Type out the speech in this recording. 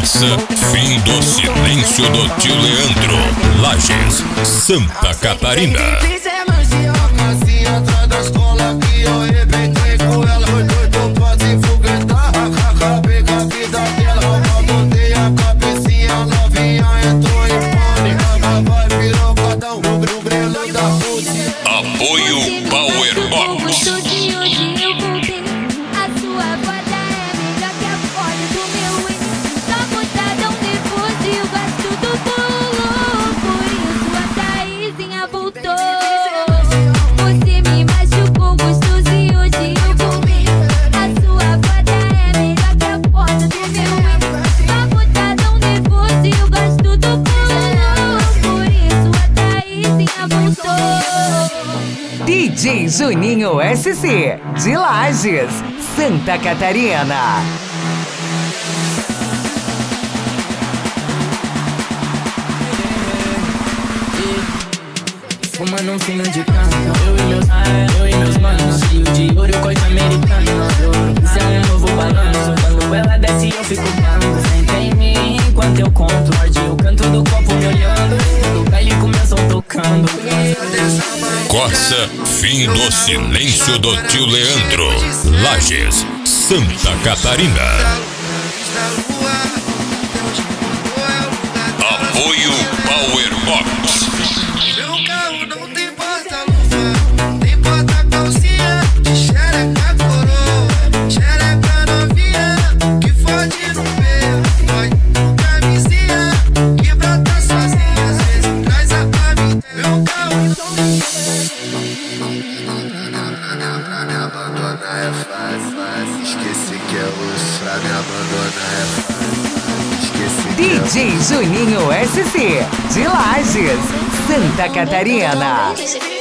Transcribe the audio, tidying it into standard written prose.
Corsa, fim do silêncio do tio Leandro. Lages, Santa Catarina. Atrás da escola que eu arrebentei com ela. Foi doido pra se foguetar. Acabei com a vida dela. Botei a cabecinha novinha, entrou em pânico. Vai virou cada um no grelo da música. Apoio Power Box. DJ Juninho SC, de Lages, Santa Catarina. Fumando um fino de canto, eu e meus manos, fio de ouro, coisa americana. Isso é um novo balanço, quando ela desce eu fico bando. Senta em mim enquanto eu conto, morde o canto do copo me olhando. O baile começou tocando. Corsa, fim do silêncio do tio Leandro. Lages, Santa Catarina. Apoio Power Box. Meu carro não tem porta-luva, tem porta-calcinha, de xereca coroa, xereca novinha, que fode no peito, vai com camisinha, que brota sozinha, às vezes traz a mim. Meu carro me abandonar é fácil, esqueci que é osso, pra me abandonar é fácil, esqueci que é DJ Juninho SC, de Lages, Santa Catarina.